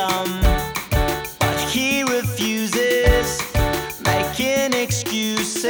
freedom, but he refuses, making excuses.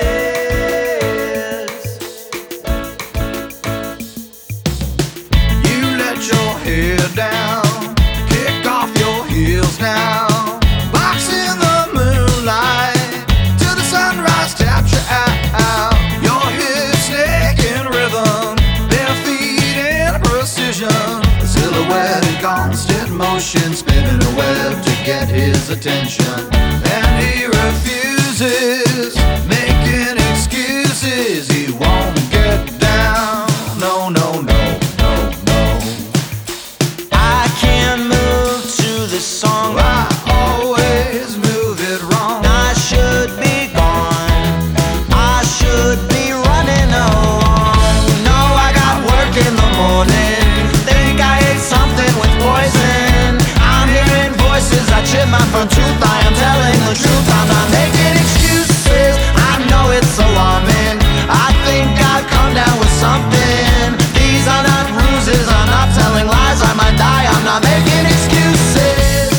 You let your hair down, kick off your heels now, box in the moonlight till the sunrise taps you out. Your hips making rhythm, bare feet in precision, a silhouette in constant motion, spinning a web to get his attention. And he refuses, making excuses. He won't get down. No, no, no, no, no. I can't move to this song. I always move it wrong. I should be gone, I should be running along. No, I got work in the morning, think I ate something with poison. I'm hearing voices, I chip my front tooth. I am telling the truth, I'm not making excuses. I know it's alarming, I think I've come down with something. These are not bruises, I'm not telling lies. I might die, I'm not making excuses.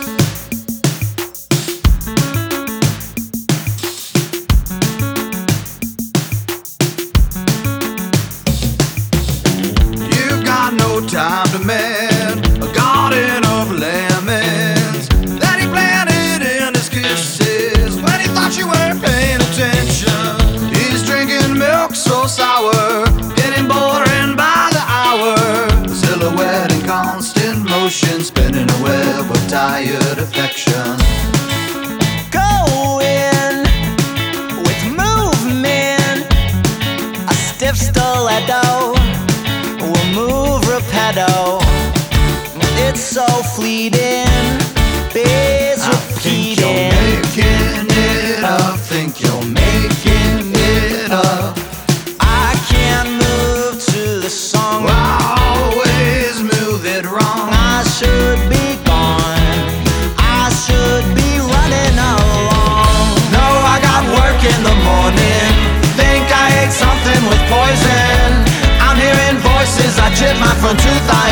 You got no time to mend a garden of lemons that he planted in his kisses when he thought you weren't paying attention. He's drinking milk so sour, getting boring by the hour. A silhouette in constant motion, spinning a web of tired affection. Going with movement, a stiff stiletto will move rapido. It's so fleeting, bears I think you're repeating. making it up, think you're making it up. I can't move to the song. I always move it wrong. I should be gone, I should be running along. No, I got work in the morning, think I ate something with poison. I'm hearing voices, I chip my front tooth. I